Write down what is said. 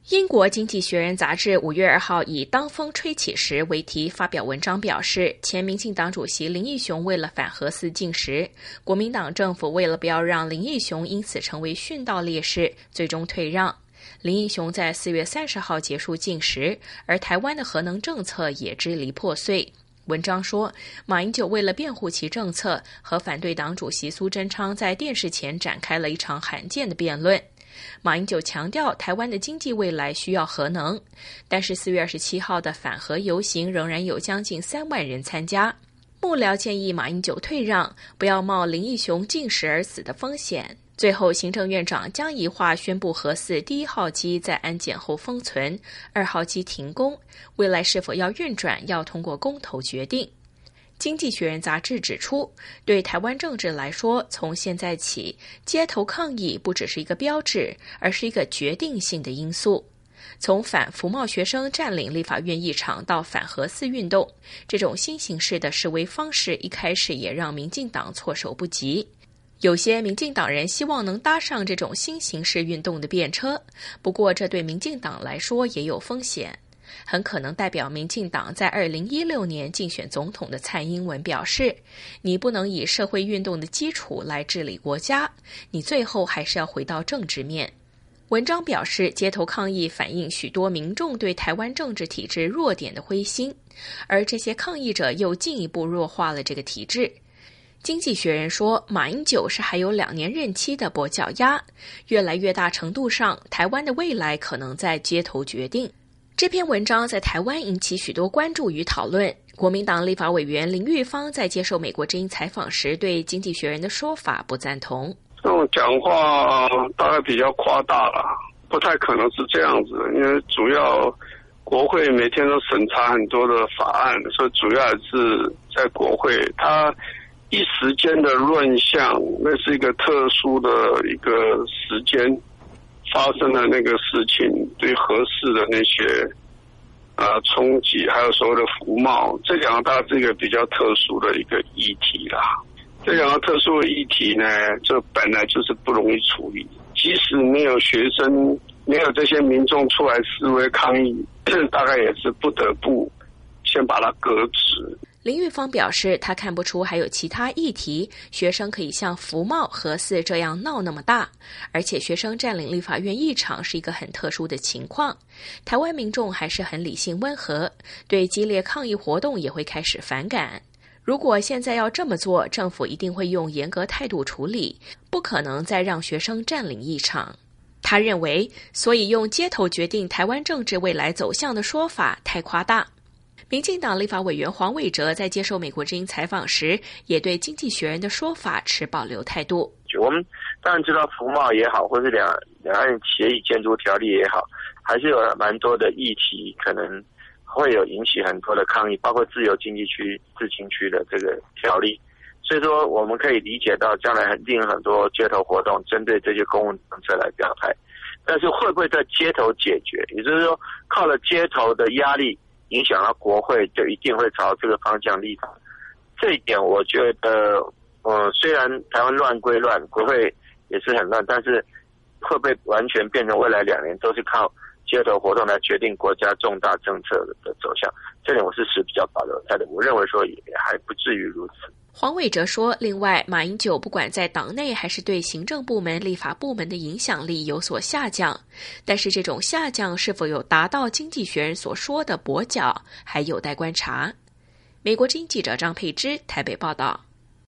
英国经济学人杂志5月2号以当风吹起时为题发表文章表示，前民进党主席林义雄为了反核四禁食，国民党政府为了不要让林义雄因此成为殉道烈士，最终退让。林义雄在4月30号结束禁食，而台湾的核能政策也支离破碎。文章说，马英九为了辩护其政策，和反对党主席苏贞昌在电视前展开了一场罕见的辩论。马英九强调台湾的经济未来需要核能，但是4月27号的反核游行仍然有将近3万人参加。幕僚建议马英九退让，不要冒林义雄禁食而死的风险。最后，行政院长江宜桦宣布核四第1号机在安检后封存，2号机停工，未来是否要运转要通过公投决定。经济学人杂志指出，对台湾政治来说，从现在起，街头抗议不只是一个标志，而是一个决定性的因素。从反服贸学生占领立法院议场到反核四运动，这种新形式的示威方式一开始也让民进党措手不及。有些民进党人希望能搭上这种新形式运动的便车，不过这对民进党来说也有风险。很可能代表民进党在2016年竞选总统的蔡英文表示，你不能以社会运动的基础来治理国家，你最后还是要回到政治面。文章表示，街头抗议反映许多民众对台湾政治体制弱点的灰心，而这些抗议者又进一步弱化了这个体制。经济学人说，马英九是还有2年任期的跛脚鸭，越来越大程度上，台湾的未来可能在街头决定。这篇文章在台湾引起许多关注与讨论。国民党立法委员林玉芳在接受美国之音采访时，对经济学人的说法不赞同。 这种讲话大概比较夸大了，不太可能是这样子，因为主要国会每天都审查很多的法案，所以主要还是在国会，它一时间的乱象，那是一个特殊的一个时间发生的那个事情，对核四的那些冲击，还有所谓的服贸，这两个大概是一个比较特殊的一个议题啦。这两个特殊的议题呢，这本来就是不容易处理，即使没有学生，没有这些民众出来示威抗议，大概也是不得不先把它搁置。 林玉芳表示，他看不出还有其他议题，学生可以像服贸、核四这样闹那么大，而且学生占领立法院议场是一个很特殊的情况。台湾民众还是很理性温和，对激烈抗议活动也会开始反感。如果现在要这么做，政府一定会用严格态度处理，不可能再让学生占领议场。他认为，所以用街头决定台湾政治未来走向的说法太夸大。民进党立法委员黄伟哲在接受美国之音采访时，也对经济学人的说法持保留态度。 我们当然知道服贸也好，或是两岸协议监督条例也好，还是有蛮多的议题可能会有引起很多的抗议，包括自由经济区、自清区的这个条例。所以说，我们可以理解到将来一定很多街头活动针对这些公共政策来表态，但是会不会在街头解决？也就是说，靠了街头的压力影响到国会，就一定会朝这个方向立法。这一点我觉得，虽然台湾乱归乱，国会也是很乱，但是会不会完全变成未来2年都是靠街头活动来决定国家重大政策的走向？这点我是持比较保留态度，我认为说也还不至于如此。 黄伟哲说，另外，马英九不管在党内还是对行政部门、立法部门的影响力有所下降，但是这种下降是否有达到经济学人所说的跛脚，还有待观察。美国之音记者张佩芝台北报道。